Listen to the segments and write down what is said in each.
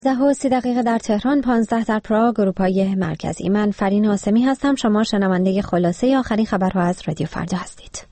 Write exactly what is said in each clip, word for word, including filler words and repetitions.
ده و سی دقیقه در تهران، پانزده در پراگ، اروپای مرکزی. من فرین آسمی هستم. شما شنونده خلاصه آخرین خبرها از رادیو فردا هستید.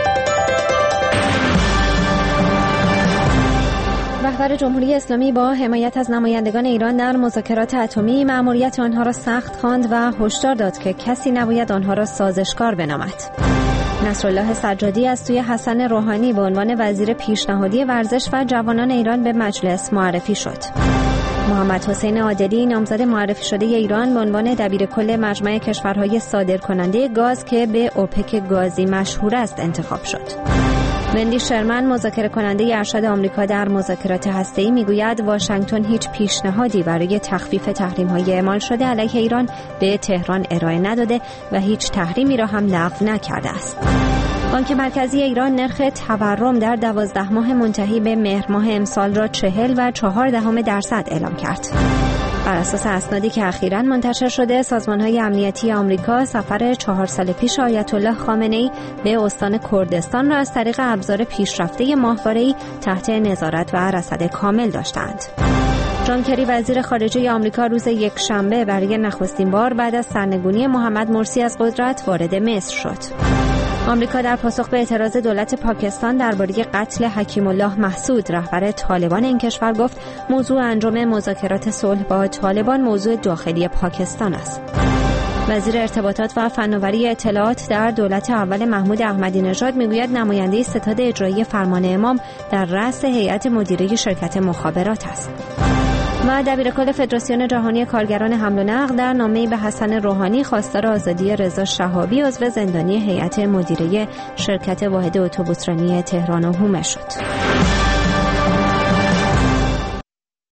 رهبر جمهوری اسلامی با حمایت از نمایندگان ایران در مذاکرات اتمی مأموریت آنها را سخت خواند و هشدار داد که کسی نباید آنها را سازشکار بنامد. نصرالله سجادی از سوی حسن روحانی به عنوان وزیر پیشنهادی ورزش و جوانان ایران به مجلس معرفی شد. محمد حسین عادلی نامزد معرفی شده ایران به عنوان دبیرکل مجمع کشورهای صادرکننده گاز که به اوپک گازی مشهور است انتخاب شد. وندی شرمن مذاکره کننده ارشد آمریکا در مذاکرات هسته‌ای میگوید واشنگتن هیچ پیشنهادی برای تخفیف تحریم‌های اعمال شده علیه ایران به تهران ارائه نداده و هیچ تحریمی را هم لغو نکرده است. بانک مرکزی ایران نرخ تورم در دوازده ماه منتهی به مهر ماه امسال را چهل و چهار دهم درصد اعلام کرد. بر اساس اسنادی که اخیراً منتشر شده، سازمان‌های امنیتی آمریکا سفر چهار سال پیش آیت الله خامنه‌ای به استان کردستان را از طریق ابزار پیشرفته ماهواره‌ای تحت نظارت و رصد کامل داشتند. جان کری وزیر خارجه آمریکا روز یکشنبه برای نخستین بار بعد از سرنگونی محمد مرسی از قدرت وارد مصر شد. آمریکا در پاسخ به اعتراض دولت پاکستان درباره قتل حکیم الله محسود رهبر طالبان این کشور گفت موضوع انجام مذاکرات صلح با طالبان موضوع داخلی پاکستان است. وزیر ارتباطات و فناوری اطلاعات در دولت اول محمود احمدی نژاد میگوید نماینده ستاد اجرایی فرمان امام در رأس هیئت مدیره شرکت مخابرات است. و دبیرکل فدراسیون جهانی کارگران حمل و نقل در نامه‌ای به حسن روحانی خواستار آزادی رضا شهابی عضو زندانی هیئت مدیره شرکت واحد اتوبوسرانی تهران و حومه شد.